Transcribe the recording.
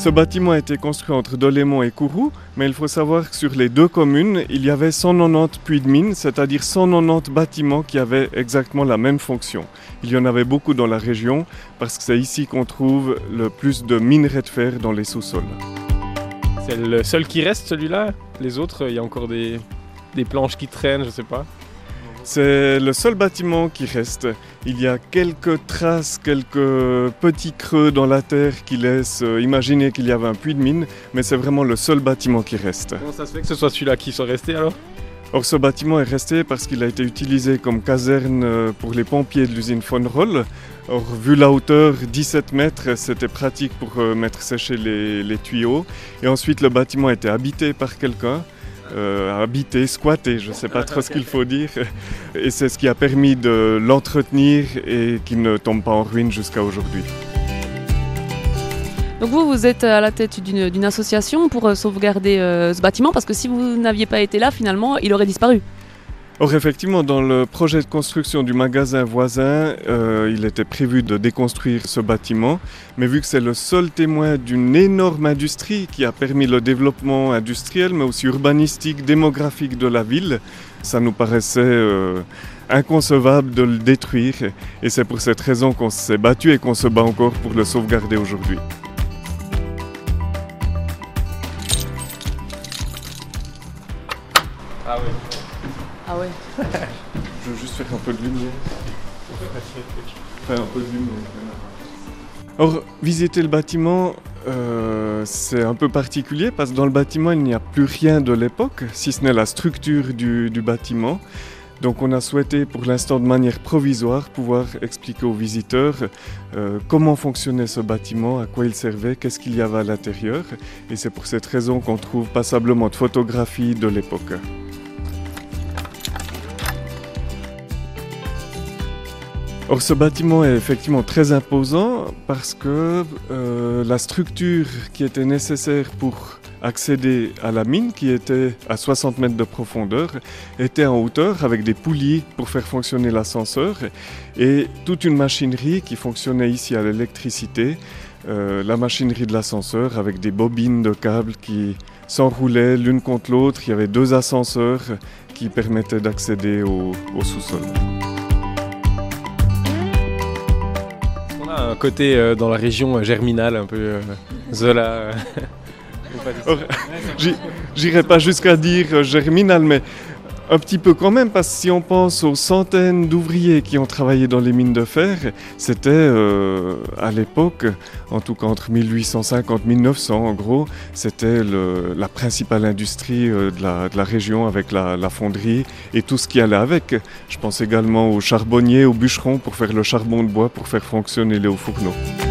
ce bâtiment a été construit entre Deûlémont et Kourou, mais il faut savoir que sur les deux communes, il y avait 190 puits de mines, c'est-à-dire 190 bâtiments qui avaient exactement la même fonction. Il y en avait beaucoup dans la région, parce que c'est ici qu'on trouve le plus de minerais de fer dans les sous-sols. C'est le seul qui reste, celui-là? Les autres, il y a encore des planches qui traînent, je sais pas. C'est le seul bâtiment qui reste. Il y a quelques traces, quelques petits creux dans la terre qui laissent imaginer qu'il y avait un puits de mine, mais c'est vraiment le seul bâtiment qui reste. Comment ça se fait que ce soit celui-là qui soit resté alors? Or, ce bâtiment est resté parce qu'il a été utilisé comme caserne pour les pompiers de l'usine Von Roll. Or, vu la hauteur, 17 mètres, c'était pratique pour mettre sécher les tuyaux. Et ensuite, le bâtiment a été habité par quelqu'un. Habité, squatté, je ne sais pas trop ce qu'il faut dire. Et c'est ce qui a permis de l'entretenir et qu'il ne tombe pas en ruine jusqu'à aujourd'hui. Donc vous êtes à la tête d'une association pour sauvegarder ce bâtiment, parce que si vous n'aviez pas été là, finalement, il aurait disparu. Or effectivement, dans le projet de construction du magasin voisin, il était prévu de déconstruire ce bâtiment, mais vu que c'est le seul témoin d'une énorme industrie qui a permis le développement industriel, mais aussi urbanistique, démographique de la ville, ça nous paraissait inconcevable de le détruire, et c'est pour cette raison qu'on s'est battu et qu'on se bat encore pour le sauvegarder aujourd'hui. Ah oui. Ah ouais. Je veux juste faire un peu de lumière. Faire un peu de lumière. Or, visiter le bâtiment, c'est un peu particulier parce que dans le bâtiment, il n'y a plus rien de l'époque, si ce n'est la structure du bâtiment. Donc on a souhaité, pour l'instant de manière provisoire, pouvoir expliquer aux visiteurs comment fonctionnait ce bâtiment, à quoi il servait, qu'est-ce qu'il y avait à l'intérieur. Et c'est pour cette raison qu'on trouve passablement de photographies de l'époque. Or, ce bâtiment est effectivement très imposant parce que la structure qui était nécessaire pour accéder à la mine, qui était à 60 mètres de profondeur, était en hauteur avec des poulies pour faire fonctionner l'ascenseur et toute une machinerie qui fonctionnait ici à l'électricité, la machinerie de l'ascenseur avec des bobines de câbles qui s'enroulaient l'une contre l'autre. Il y avait deux ascenseurs qui permettaient d'accéder au sous-sol. Un côté dans la région germinale, un peu Zola. J'irai pas jusqu'à dire germinal, mais un petit peu quand même, parce que si on pense aux centaines d'ouvriers qui ont travaillé dans les mines de fer, c'était à l'époque, en tout cas entre 1850 et 1900 en gros, c'était la principale industrie de la région avec la fonderie et tout ce qui allait avec. Je pense également aux charbonniers, aux bûcherons pour faire le charbon de bois, pour faire fonctionner les hauts fourneaux.